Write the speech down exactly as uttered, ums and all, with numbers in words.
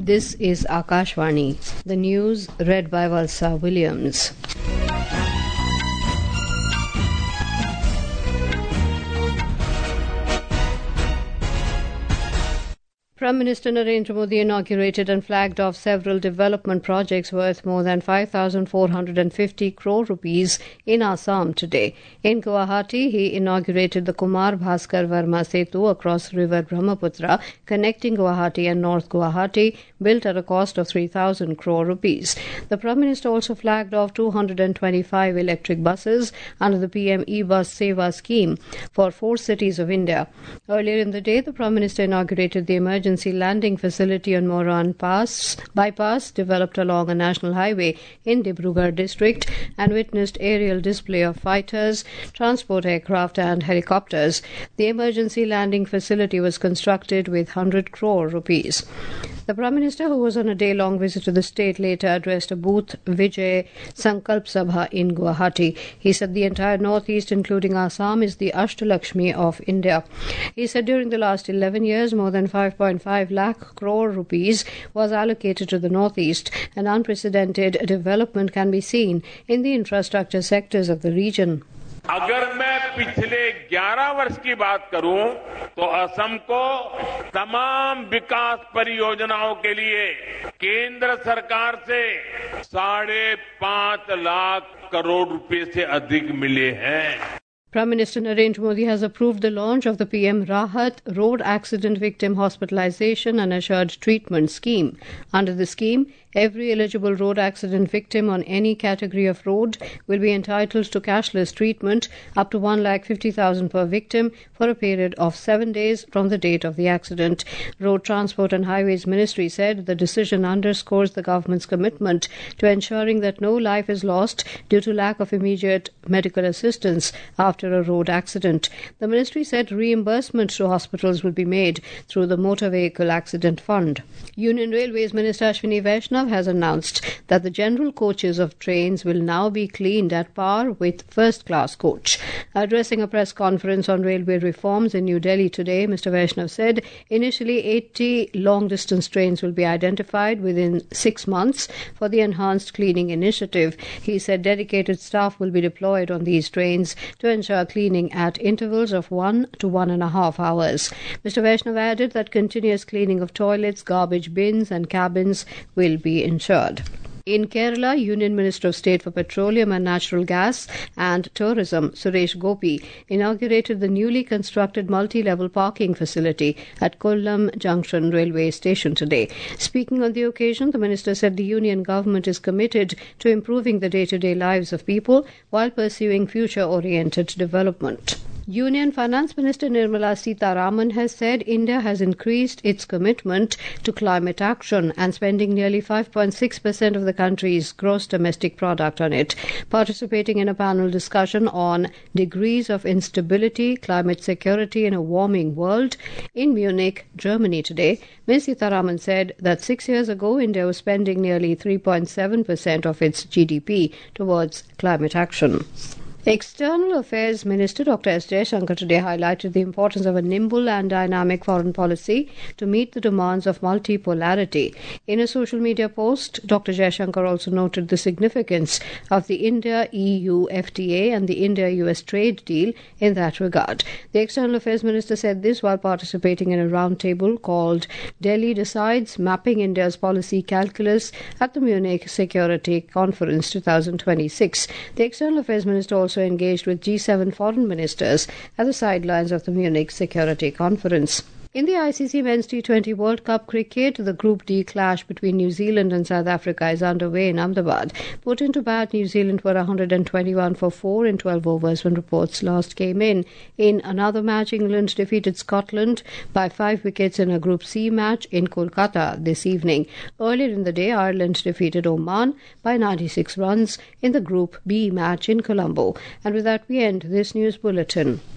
This is Akashvani. The news read by Valsa Williams. Prime Minister Narendra Modi inaugurated and flagged off several development projects worth more than five thousand four hundred fifty crore rupees in Assam today. In Guwahati, he inaugurated the Kumar Bhaskar Verma Setu across River Brahmaputra, connecting Guwahati and North Guwahati, built at a cost of three thousand crore rupees. The Prime Minister also flagged off two hundred twenty-five electric buses under the P M E-Bus Seva scheme for four cities of India. Earlier in the day, the Prime Minister inaugurated the emergency landing facility on Moran Pass bypass developed along a national highway in Dibrugarh district and witnessed aerial display of fighters, transport aircraft and helicopters. The emergency landing facility was constructed with one hundred crore rupees. The Prime Minister, who was on a day-long visit to the state, later addressed a Booth Vijay Sankalp Sabha in Guwahati. He said the entire northeast, including Assam, is the Ashtalakshmi of India. He said during the last eleven years, more than five point five lakh crore rupees was allocated to the northeast. An unprecedented development can be seen in the infrastructure sectors of the region. अगर मैं पिछले ग्यारह वर्ष की बात करूं तो असम को तमाम विकास परियोजनाओं के लिए केंद्र सरकार से साढ़े पांच लाख करोड़ रुपए से अधिक मिले हैं. Prime Minister Narendra Modi has approved the launch of the P M Rahat Road Accident Victim Hospitalization and Assured Treatment Scheme. Under the scheme, every eligible road accident victim on any category of road will be entitled to cashless treatment up to one lakh fifty thousand per victim for a period of seven days from the date of the accident. Road Transport and Highways Ministry said the decision underscores the government's commitment to ensuring that no life is lost due to lack of immediate medical assistance after a road accident. The ministry said reimbursement to hospitals will be made through the Motor Vehicle Accident Fund. Union Railways Minister Ashwini Vaishnav has announced that the general coaches of trains will now be cleaned at par with first-class coach. Addressing a press conference on railway reforms in New Delhi today, Mister Vaishnav said initially eighty long-distance trains will be identified within six months for the enhanced cleaning initiative. He said dedicated staff will be deployed on these trains to ensure cleaning at intervals of one to one and a half hours. Mister Vaishnav added that continuous cleaning of toilets, garbage bins and cabins will be ensured. In Kerala, Union Minister of State for Petroleum and Natural Gas and Tourism, Suresh Gopi, inaugurated the newly constructed multi-level parking facility at Kollam Junction Railway Station today. Speaking on the occasion, the minister said the Union government is committed to improving the day-to-day lives of people while pursuing future-oriented development. Union Finance Minister Nirmala Sitharaman has said India has increased its commitment to climate action and spending nearly five point six percent of the country's gross domestic product on it. Participating in a panel discussion on degrees of instability, climate security in a warming world in Munich, Germany today, Miz Sitharaman said that six years ago India was spending nearly three point seven percent of its G D P towards climate action. External Affairs Minister Doctor S. Jaishankar today highlighted the importance of a nimble and dynamic foreign policy to meet the demands of multipolarity. In a social media post, Doctor Jaishankar also noted the significance of the India-E U F T A and the India-U S trade deal in that regard. The External Affairs Minister said this while participating in a roundtable called Delhi Decides, Mapping India's Policy Calculus at the Munich Security Conference twenty twenty-six. The External Affairs Minister also engaged with G seven foreign ministers at the sidelines of the Munich Security Conference. In the I C C Men's T twenty World Cup cricket, the Group D clash between New Zealand and South Africa is underway in Ahmedabad. Put into bat, New Zealand were one hundred twenty-one for four in twelve overs when reports last came in. In another match, England defeated Scotland by five wickets in a Group C match in Kolkata this evening. Earlier in the day, Ireland defeated Oman by ninety-six runs in the Group B match in Colombo. And with that, we end this news bulletin.